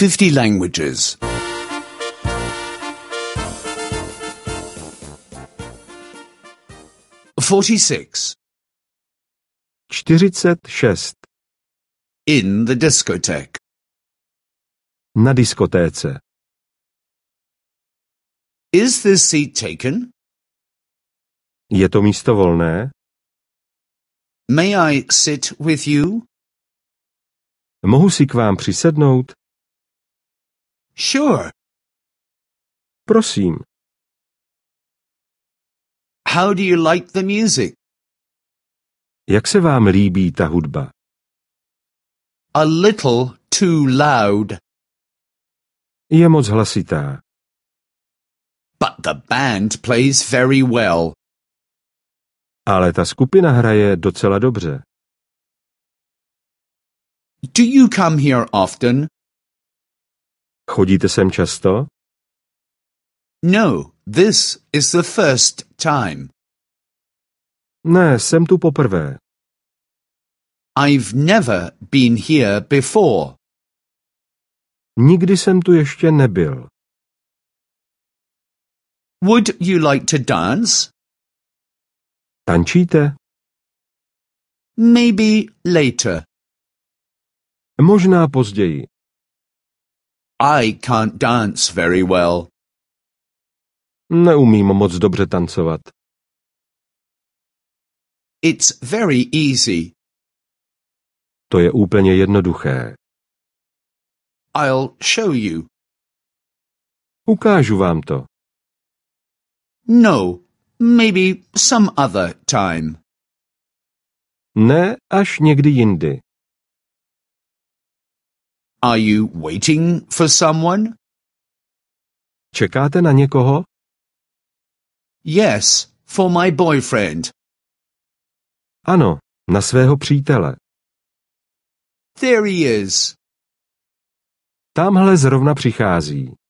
50 languages. 46. 46. In the discotheque. Na diskotéce. Is this seat taken? Je to místo volné? May I sit with you? Mohu si k vám přisednout? Sure. Prosím. How do you like the music? Jak se vám líbí ta hudba? A little too loud. Je moc hlasitá. But the band plays very well. Ale ta skupina hraje docela dobře. Do you come here often? Chodíte sem často? No, this is the first time. Ne, jsem tu poprvé. I've never been here before. Nikdy jsem tu ještě nebyl. Would you like to dance? Tančíte? Maybe later. Možná později. I can't dance very well. Neumím moc dobře tancovat. It's very easy. To je úplně jednoduché. I'll show you. Ukážu vám to. No, maybe some other time. Ne, až někdy jindy. Are you waiting for someone? Čekáte na někoho? Yes, for my boyfriend. Ano, na svého přítele. There he is. Tamhle zrovna přichází.